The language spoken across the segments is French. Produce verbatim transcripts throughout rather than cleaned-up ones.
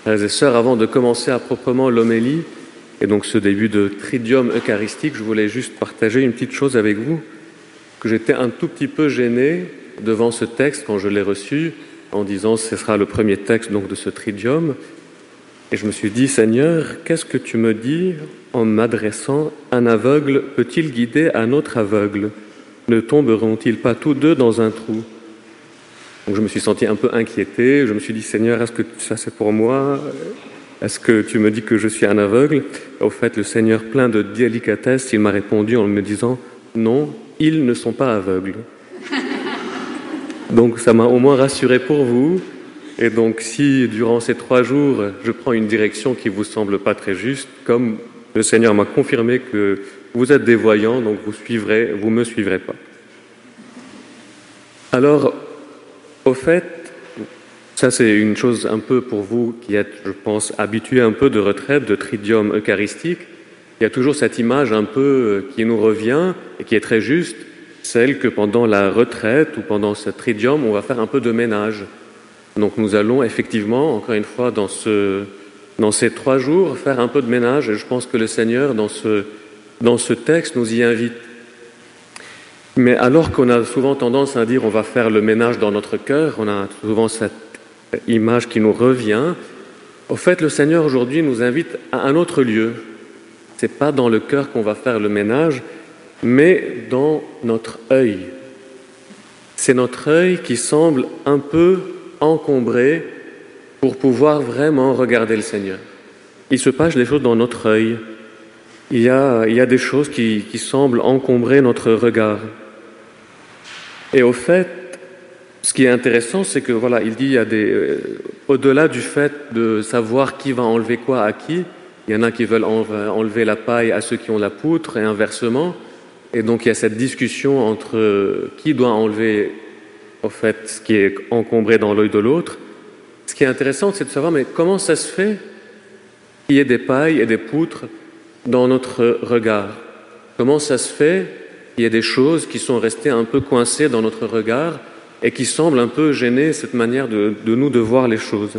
Frères et sœurs, avant de commencer à proprement l'homélie, et donc ce début de tridium eucharistique, je voulais juste partager une petite chose avec vous, que j'étais un tout petit peu gêné devant ce texte quand je l'ai reçu, en disant ce sera le premier texte donc de ce tridium. Et je me suis dit, Seigneur, qu'est-ce que tu me dis en m'adressant? Un aveugle peut-il guider un autre aveugle? Ne tomberont-ils pas tous deux dans un trou? Donc je me suis senti un peu inquiété. Je me suis dit, Seigneur, est-ce que ça c'est pour moi? Est-ce que tu me dis que je suis un aveugle? Au fait, le Seigneur, plein de délicatesse, il m'a répondu en me disant, non, ils ne sont pas aveugles. Donc ça m'a au moins rassuré pour vous. Et donc si durant ces trois jours, je prends une direction qui ne vous semble pas très juste, comme le Seigneur m'a confirmé que vous êtes des voyants, donc vous suivrez, vous me suivrez pas. Alors, au fait, ça c'est une chose un peu pour vous qui êtes, je pense, habitués un peu de retraite, de tridium eucharistique. Il y a toujours cette image un peu qui nous revient et qui est très juste, celle que pendant la retraite ou pendant ce tridium, on va faire un peu de ménage. Donc nous allons effectivement, encore une fois, dans, ce, dans ces trois jours, faire un peu de ménage. Et je pense que le Seigneur, dans ce, dans ce texte, nous y invite. Mais alors qu'on a souvent tendance à dire on va faire le ménage dans notre cœur, on a souvent cette image qui nous revient. Au fait, le Seigneur aujourd'hui nous invite à un autre lieu. Ce n'est pas dans le cœur qu'on va faire le ménage, mais dans notre œil. C'est notre œil qui semble un peu encombré pour pouvoir vraiment regarder le Seigneur. Il se passe des choses dans notre œil. Il y a, il y a des choses qui, qui semblent encombrer notre regard. Et au fait, ce qui est intéressant, c'est que voilà, il dit il y a des, euh, au-delà du fait de savoir qui va enlever quoi à qui, il y en a qui veulent enlever la paille à ceux qui ont la poutre et inversement. Et donc il y a cette discussion entre qui doit enlever au fait ce qui est encombré dans l'œil de l'autre. Ce qui est intéressant, c'est de savoir mais comment ça se fait qu'il y ait des pailles et des poutres dans notre regard? Comment ça se fait qu'il y ait des choses qui sont restées un peu coincées dans notre regard et qui semblent un peu gêner cette manière de, de nous de voir les choses?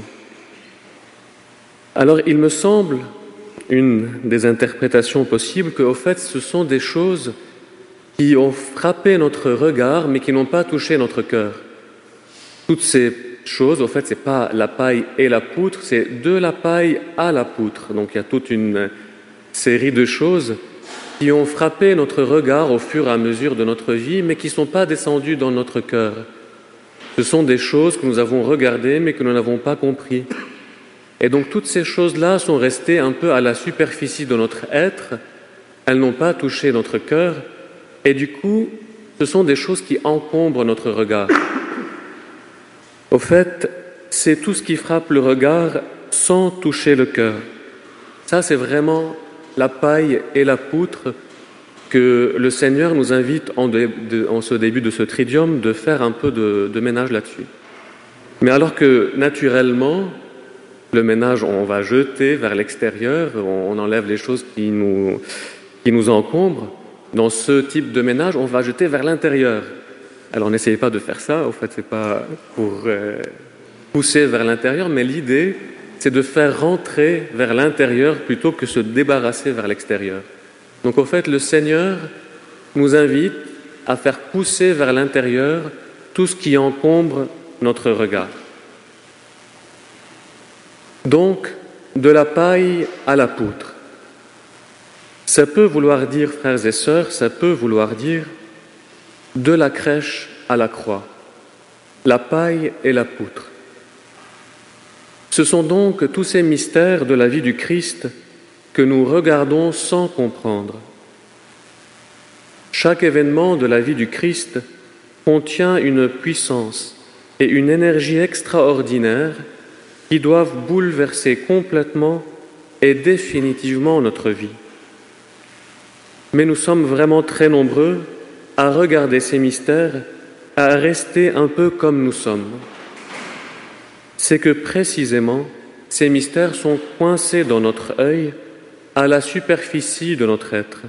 Alors il me semble, une des interprétations possibles, qu'au fait ce sont des choses qui ont frappé notre regard, mais qui n'ont pas touché notre cœur. Toutes ces choses, au fait, c'est pas la paille et la poutre, c'est de la paille à la poutre. Donc il y a toute une série de choses qui ont frappé notre regard au fur et à mesure de notre vie, mais qui ne sont pas descendues dans notre cœur. Ce sont des choses que nous avons regardées, mais que nous n'avons pas compris. Et donc toutes ces choses-là sont restées un peu à la superficie de notre être, elles n'ont pas touché notre cœur, et du coup, ce sont des choses qui encombrent notre regard. Au fait, c'est tout ce qui frappe le regard sans toucher le cœur. Ça, c'est vraiment la paille et la poutre que le Seigneur nous invite en, de, de, en ce début de ce tridium de faire un peu de, de ménage là-dessus. Mais alors que naturellement, le ménage, on va jeter vers l'extérieur, on, on enlève les choses qui nous, qui nous encombrent. Dans ce type de ménage, on va jeter vers l'intérieur. Alors n'essayez pas de faire ça, au fait, c'est pas pour euh, pousser vers l'intérieur, mais l'idée, c'est de faire rentrer vers l'intérieur plutôt que se débarrasser vers l'extérieur. Donc au fait, le Seigneur nous invite à faire pousser vers l'intérieur tout ce qui encombre notre regard. Donc, de la paille à la poutre. Ça peut vouloir dire, frères et sœurs, ça peut vouloir dire de la crèche à la croix, la paille et la poutre. Ce sont donc tous ces mystères de la vie du Christ que nous regardons sans comprendre. Chaque événement de la vie du Christ contient une puissance et une énergie extraordinaires qui doivent bouleverser complètement et définitivement notre vie. Mais nous sommes vraiment très nombreux à regarder ces mystères, à rester un peu comme nous sommes. C'est que précisément, ces mystères sont coincés dans notre œil, à la superficie de notre être.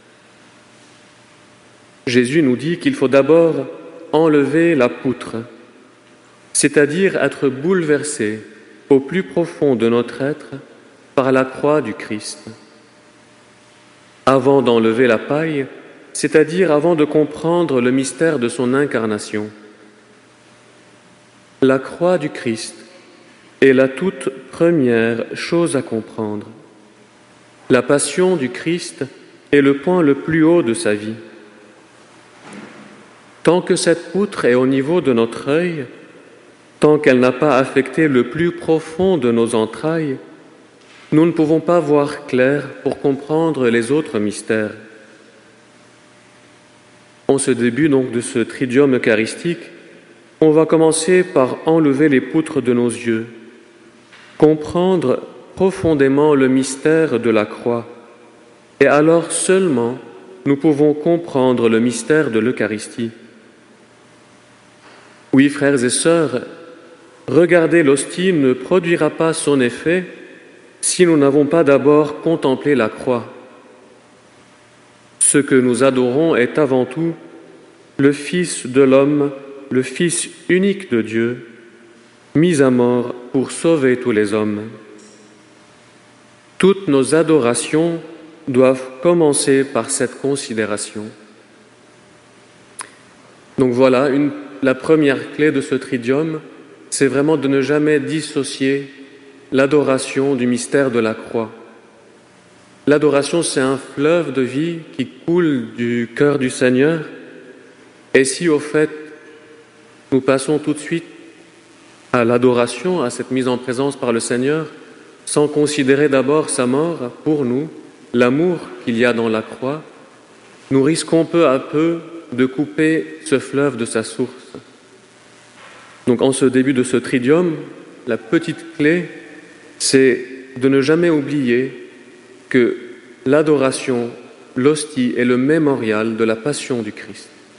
Jésus nous dit qu'il faut d'abord enlever la poutre, c'est-à-dire être bouleversé, au plus profond de notre être par la croix du Christ. Avant d'enlever la paille, c'est-à-dire avant de comprendre le mystère de son incarnation. La croix du Christ est la toute première chose à comprendre. La passion du Christ est le point le plus haut de sa vie. Tant que cette poutre est au niveau de notre œil, tant qu'elle n'a pas affecté le plus profond de nos entrailles, nous ne pouvons pas voir clair pour comprendre les autres mystères. En ce début donc de ce tridium eucharistique, on va commencer par enlever les poutres de nos yeux, comprendre profondément le mystère de la croix, et alors seulement nous pouvons comprendre le mystère de l'Eucharistie. Oui, frères et sœurs, regarder l'hostie ne produira pas son effet si nous n'avons pas d'abord contemplé la croix. Ce que nous adorons est avant tout le Fils de l'homme, le Fils unique de Dieu, mis à mort pour sauver tous les hommes. Toutes nos adorations doivent commencer par cette considération. Donc voilà, une, la première clé de ce tridium, c'est vraiment de ne jamais dissocier l'adoration du mystère de la croix. L'adoration, c'est un fleuve de vie qui coule du cœur du Seigneur. Et si, au fait, nous passons tout de suite à l'adoration, à cette mise en présence par le Seigneur, sans considérer d'abord sa mort pour nous, l'amour qu'il y a dans la croix, nous risquons peu à peu de couper ce fleuve de sa source. Donc en ce début de ce tridium, la petite clé, c'est de ne jamais oublier que l'adoration, l'hostie est le mémorial de la passion du Christ.